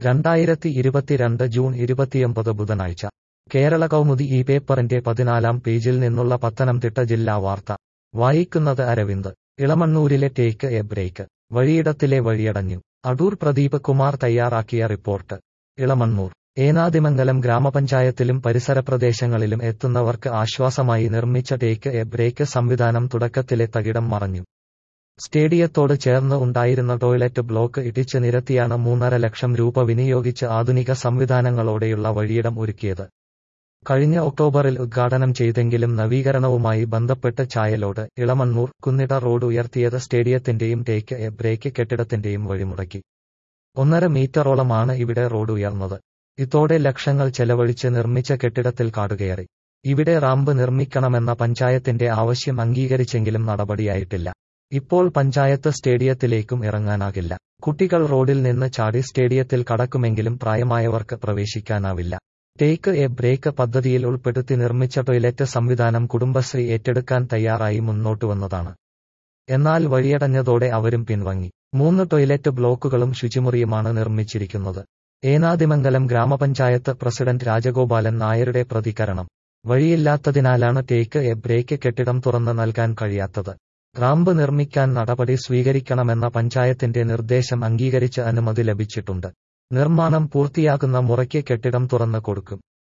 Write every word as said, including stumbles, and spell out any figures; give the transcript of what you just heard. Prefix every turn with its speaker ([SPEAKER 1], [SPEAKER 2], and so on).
[SPEAKER 1] രണ്ടായിരത്തി ഇരുപത്തിരണ്ട് ജൂൺ ഇരുപത്തിയൊമ്പത് ബുധനാഴ്ച കേരള കൗമുദി ഈ പേപ്പറിന്റെ പതിനാലാം പേജിൽ നിന്നുള്ള പത്തനംതിട്ട ജില്ലാ വാർത്ത വായിക്കുന്നത് അരവിന്ദ്. ഇളമണ്ണൂരിലെ ടേക്ക് എ ബ്രേക്ക്, വഴിയിടത്തിലെ വഴിയടഞ്ഞു. അടൂർ പ്രദീപ് കുമാർ തയ്യാറാക്കിയ റിപ്പോർട്ട്. ഇളമണ്ണൂർ ഏനാദിമംഗലം ഗ്രാമപഞ്ചായത്തിലും പരിസര പ്രദേശങ്ങളിലും എത്തുന്നവർക്ക് ആശ്വാസമായി നിർമ്മിച്ച ടേക്ക് എ ബ്രേക്ക് സംവിധാനം തുടക്കത്തിലെ തകിടം മറഞ്ഞു. സ്റ്റേഡിയത്തോട് ചേർന്ന് ഉണ്ടായിരുന്ന ടോയ്ലറ്റ് ബ്ലോക്ക് ഇടിച്ച് നിരത്തിയാണ് മൂന്നര ലക്ഷം രൂപ വിനിയോഗിച്ച് ആധുനിക സംവിധാനങ്ങളോടെയുള്ള വഴിയിടം ഒരുക്കിയത്. കഴിഞ്ഞ ഒക്ടോബറിൽ ഉദ്ഘാടനം ചെയ്തെങ്കിലും നവീകരണവുമായി ബന്ധപ്പെട്ട് ചായലോട്, ഇളമണ്ണൂർ, കുന്നിട റോഡ് ഉയർത്തിയത് സ്റ്റേഡിയത്തിന്റെയും ടേക്ക് എ ബ്രേക്ക് കെട്ടിടത്തിന്റെയും വഴിമുടക്കി. ഒന്നര മീറ്ററോളമാണ് ഇവിടെ റോഡ് ഉയർന്നത്. ഇതോടെ ലക്ഷങ്ങൾ ചെലവഴിച്ച് നിർമ്മിച്ച കെട്ടിടത്തിൽ കാടുകയറി. ഇവിടെ റാമ്പ് നിർമ്മിക്കണമെന്ന പഞ്ചായത്തിന്റെ ആവശ്യം അംഗീകരിച്ചെങ്കിലും നടപടിയായിട്ടില്ല. ഇപ്പോൾ പഞ്ചായത്ത് സ്റ്റേഡിയത്തിലേക്കും ഇറങ്ങാനാകില്ല. കുട്ടികൾ റോഡിൽ നിന്ന് ചാടി സ്റ്റേഡിയത്തിൽ കടക്കുമെങ്കിലും പ്രായമായവർക്ക് പ്രവേശിക്കാനാവില്ല. ടേക്ക് എ ബ്രേക്ക് പദ്ധതിയിൽ ഉൾപ്പെടുത്തി നിർമ്മിച്ച ടോയ്ലറ്റ് സംവിധാനം കുടുംബശ്രീ ഏറ്റെടുക്കാൻ തയ്യാറായി മുന്നോട്ടുവന്നതാണ്. എന്നാൽ വഴിയടഞ്ഞതോടെ അവരും പിൻവാങ്ങി. മൂന്ന് ടോയ്ലറ്റ് ബ്ലോക്കുകളും ശുചിമുറിയുമാണ് നിർമ്മിച്ചിരിക്കുന്നത്. ഏനാദിമംഗലം ഗ്രാമപഞ്ചായത്ത് പ്രസിഡന്റ് രാജഗോപാലൻ നായരുടെ പ്രതികരണം: വഴിയില്ലാത്തതിനാലാണ് ടേക്ക് എ ബ്രേക്ക് കെട്ടിടം തുറന്ന് നൽകാൻ കഴിയാത്തത്. റാമ്പ് നിർമ്മിക്കാൻ നടപടി സ്വീകരിക്കണമെന്ന പഞ്ചായത്തിന്റെ നിർദ്ദേശം അംഗീകരിച്ച് അനുമതി ലഭിച്ചിട്ടുണ്ട്. നിർമ്മാണം പൂർത്തിയാകുന്ന മുറയ്ക്ക് കെട്ടിടം തുറന്ന് കൊടുക്കും.